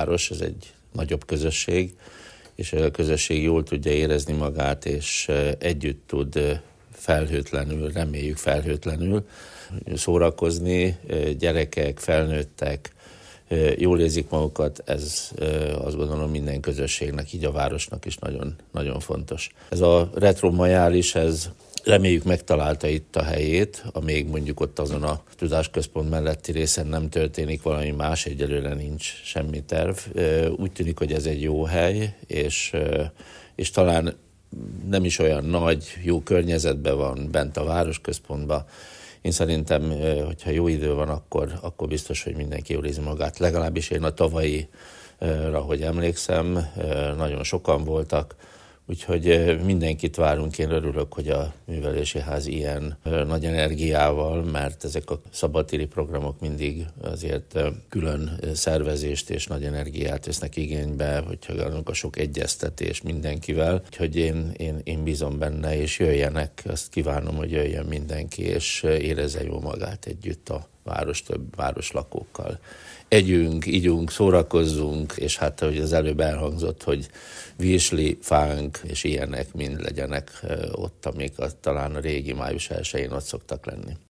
város, ez egy nagyobb közösség, és a közösség jól tudja érezni magát, és együtt tud felhőtlenül, reméljük felhőtlenül szórakozni, gyerekek, felnőttek, jól érzik magukat, ez azt gondolom minden közösségnek, így a városnak is nagyon, nagyon fontos. Ez a retro majális, ez reméljük megtalálta itt a helyét, amíg mondjuk ott azon a tudásközpont melletti részen nem történik valami más, egyelőre nincs semmi terv. Úgy tűnik, hogy ez egy jó hely, és talán nem is olyan nagy, jó környezetben van bent a városközpontban. Én szerintem, hogyha jó idő van, akkor biztos, hogy mindenki jól érzi magát. Legalábbis én a tavalyira, hogy emlékszem, nagyon sokan voltak, úgyhogy mindenkit várunk. Én örülök, hogy a művelési ház ilyen nagy energiával, mert ezek a szabadtéri programok mindig azért külön szervezést és nagy energiát vesznek igénybe, hogyha a sok egyeztetés mindenkivel. Úgyhogy én bízom benne, és jöjjenek, azt kívánom, hogy jöjjön mindenki, és érezze jól magát együtt a több városlakókkal. Együnk, ígyunk, szórakozzunk, és hát, ahogy az előbb elhangzott, hogy virsli, fánk és ilyenek mind legyenek ott, amik talán a régi május 1-én ott szoktak lenni.